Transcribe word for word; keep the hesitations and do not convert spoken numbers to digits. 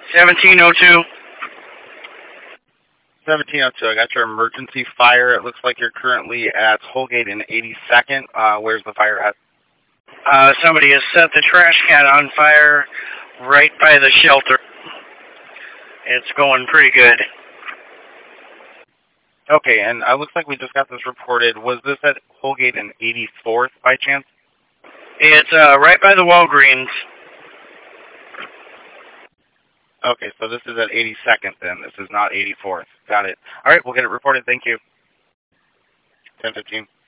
seventeen oh two. seventeen oh two, I got your emergency fire. It looks like you're currently at Holgate and eighty-second. Uh, where's the fire at? Uh, somebody has set the trash can on fire right by the shelter. It's going pretty good. Okay, and it looks like we just got this reported. Was this at Holgate and eighty-fourth by chance? It's uh, right by the Walgreens. Okay, so this is at eighty-second then. This is not eighty-fourth. Got it. All right, we'll get it reported. Thank you. ten fifteen.